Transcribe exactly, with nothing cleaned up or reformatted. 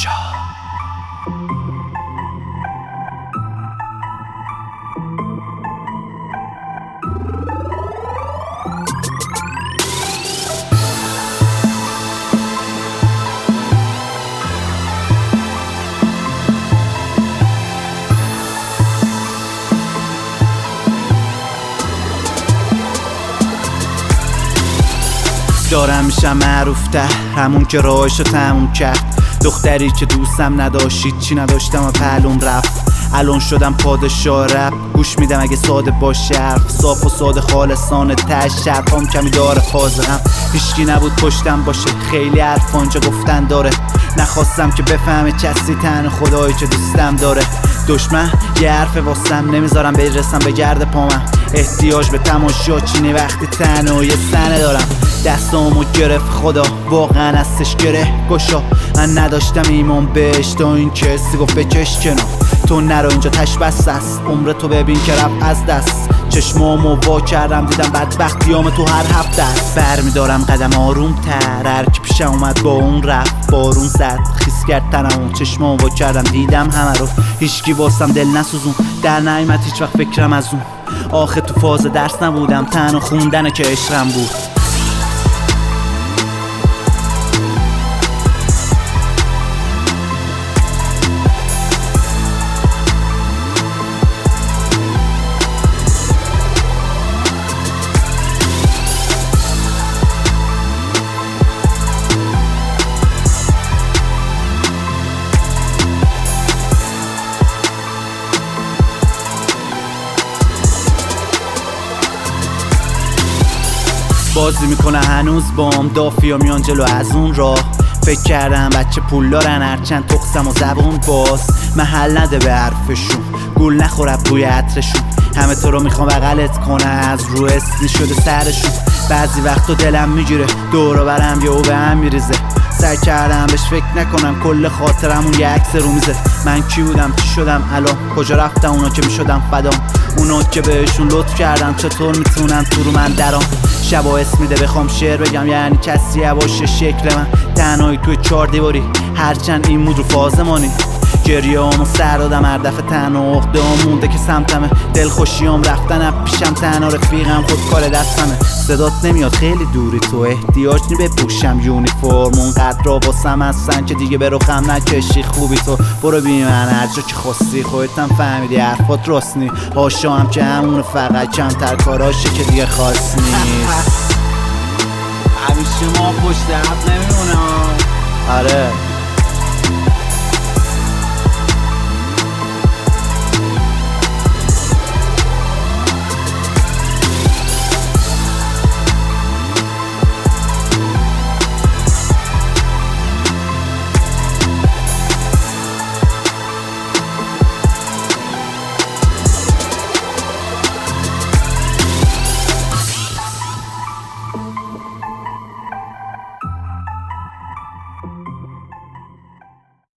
تماشا. دارم میشم معروف تر، همون که راهشو تموم کرد. دختری که دوستم نداشت، چی نداشتم و پهلوم رفت. الان شدم پادشاه رپ، گوش میدم اگه ساده باشه حرف. صاف و ساده خالصانه تش، شرفام کمی داره حاضرم. هیچکی نبود پشتم باشه، خیلی حرف آنجا گفتن داره. نخواستم که بفهمه کسی، تن خدایی که دوستم داره. دشمن یه حرف واسم نمیذارم برسم به گرد پامم. احتیاج به تماشا چینی وقتی تنها و یه سنه دارم. دستامو گرفت خدا، واقعا هستش گره گشا. من نداشتم ایمان بهش تا این کسی گفت بکش کنار. تو نرو اینجا تش بس است، عمر تو ببین که رفت از دست. چشمامو وا کردم دیدم بدبختیام تو هر هفته است. برمیدارم قدم آروم تر، هر کی پیشم اومد با اون رفت. بارون زد خیس کرد تنمو، چشمامو وا کردم دیدم همه رو. هیچکی واسم دل نسوزون، در نعیمت هیچ وقت فکرم از اون. آخه تو فاز درس نبودم، تنها خوندنه که عشقم بود. بازی میکنه هنوز بام، دافیا میان جلو از اون راه. فکر کردم بچه پول دارن، هرچند تقسم و زبون باز. محل نده به حرفشون، گول نخوره بوی عطرشون. همه تو رو میخوام بغلت کنه، از رو استی شده سرشون. بعضی وقتا دلم میگیره دورو برم یهو به هم میریزه. سعی کردم بهش فکر نکنم، کل خاطرمون یه عکس رو میزه. من کی بودم چی شدم الان، کجا رفتم اونا که میشدم فدام. اونا که بهشون لطف کردم چطور میتونن تو رو من درام. شبا اسم میده بخوام شعر بگم، یعنی کسی باشه شکل من. تنهایی توی چار دیواری، هرچند این مود رو فازمانی. گریه همو سر دادم هر دفعه، تنها عقده هم مونده که سمتمه. دلخوشیام رفتن اب پیشم، تنها رفیقم خود کار دستمه. صدات نمیاد خیلی دوری، تو احتیاج نی بپوشم یونیفرم. اونقدر را باسم هستن که دیگه به رخم نکشی. خوبی تو برو بی من هر جا که خواستی، خودتم فهمیدی حرفات راست نی. هاشا هم که همونه، فقط کمتر کاراشه که دیگه خاص نیست. همیشه ما پشت حرف نمیمونه. آره